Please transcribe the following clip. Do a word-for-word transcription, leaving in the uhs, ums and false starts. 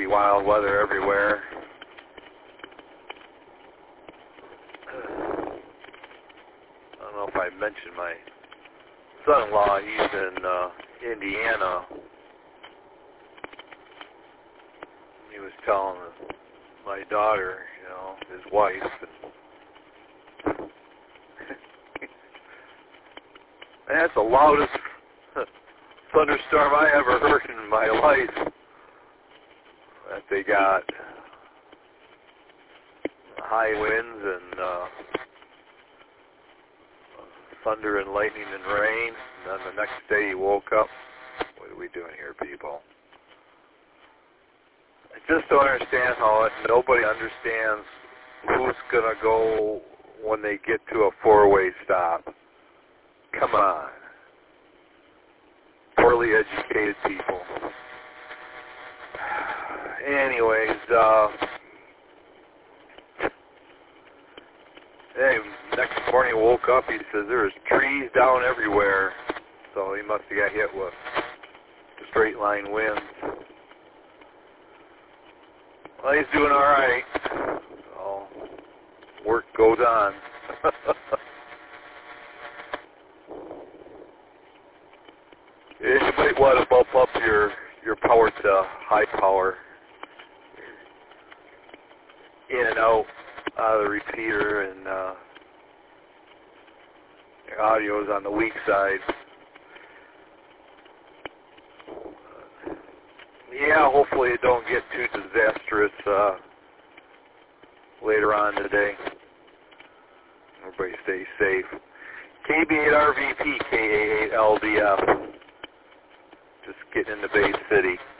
pretty wild weather everywhere. I don't know if I mentioned my son-in-law. He's in uh, Indiana. He was telling my daughter, you know, his wife, and that's the loudest thunderstorm I ever heard in my life that they got. High winds and uh, thunder and lightning and rain. And then the next day he woke up. What are we doing here, people? I just don't understand how it, nobody understands who's going to go when they get to a four-way stop. Come on. Poorly educated people. Anyways, uh, hey, next morning he woke up, he says there's trees down everywhere. So he must have got hit with straight line winds. Well, he's doing all right. So work goes on. You might want to bump up your, your power to high power. In and out, out of the repeater, and uh, your audio is on the weak side. Uh, yeah, hopefully it don't get too disastrous uh, later on today. Everybody stay safe. K B eight R V P, K A eight L D F. Just getting into Bay City.